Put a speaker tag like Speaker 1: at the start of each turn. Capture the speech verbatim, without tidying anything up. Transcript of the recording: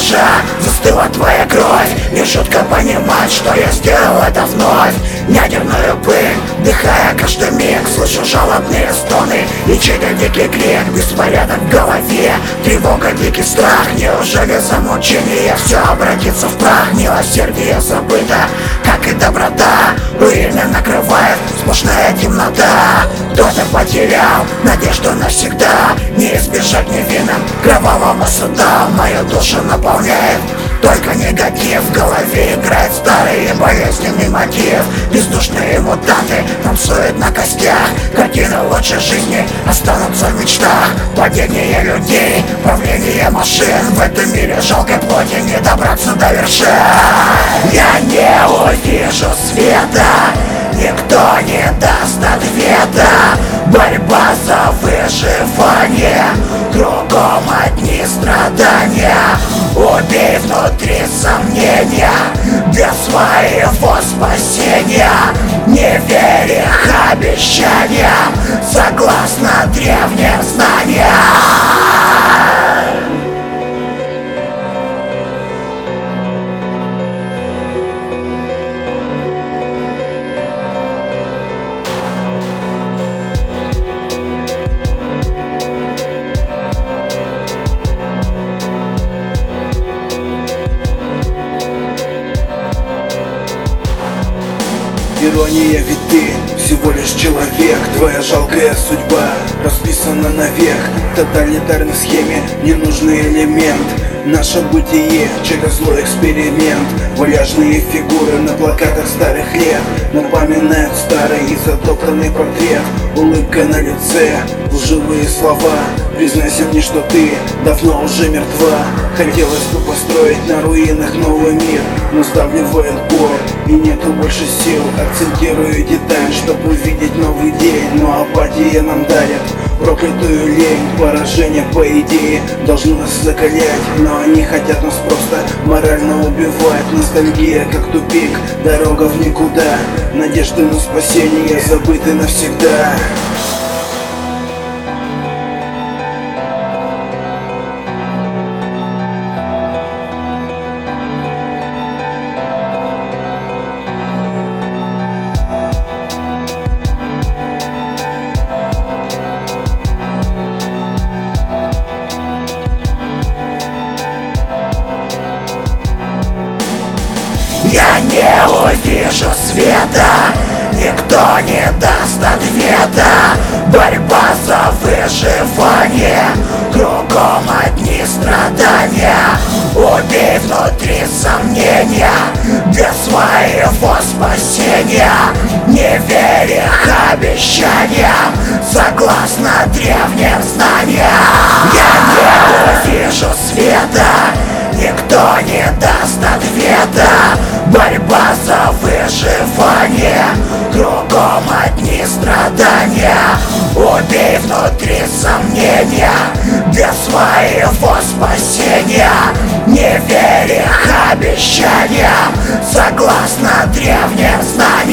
Speaker 1: дрожа застыла твоя кровь. Не шутка понимать, что я сделал это вновь. Ядерную пыль, вдыхая каждый миг, слышу жалобные стоны и чей-то дикий крик. Беспорядок в голове, тревога, дикий страх. Неужели за мучение все обратится в прах? Милосердие забыто, как и доброта. Руины накрывает сплошная темнота. Кто-то потерял надежду навсегда. Не избежать невинным кровавого суда. Мою душу наполняет только негатив. В голове играет старый и болезненный мотив. Бездушные мутанты танцуют на костях. Картины лучшей жизни останутся в мечтах. Падение людей, правление машин. В этом мире жалкой плоти не добраться до вершин. Я не увижу света, никто не даст ответа. Борьба за выживание, кругом одни страдания. Убей внутри сомнения для своего спасения. Не верь их обещаниям, согласно древним знаниям.
Speaker 2: Ирония, ведь ты всего лишь человек. Твоя жалкая судьба расписана навек. В тоталитарной схеме ненужный элемент. Наше бытие чей-то злой эксперимент. Вальяжные фигуры на плакатах старых лет напоминают старый и затоптанный портрет. Улыбка на лице, лживые слова. Признайся мне, что ты давно уже мертва. Хотелось бы построить на руинах новый мир, но сдавливает боль и нету больше сил. Акцентирую деталь, чтобы увидеть новый день. Но апатия нам дарит проклятую лень. Поражение, по идее, должно нас закалять, но они хотят нас просто морально убивать. Ностальгия, как тупик, дорога в никуда. Надежды на спасение забыты навсегда.
Speaker 1: Я не увижу света, никто не даст ответа. Борьба за выживание, кругом одни страдания. Убей внутри сомнения для своего спасения. Не верь их обещаниям, согласно древним знаниям. Я не увижу света, никто не даст ответа. Борьба за выживание, кругом одни страдания. Убей внутри сомнения для своего спасения. Не верь их обещаниям, согласно древним знаниям.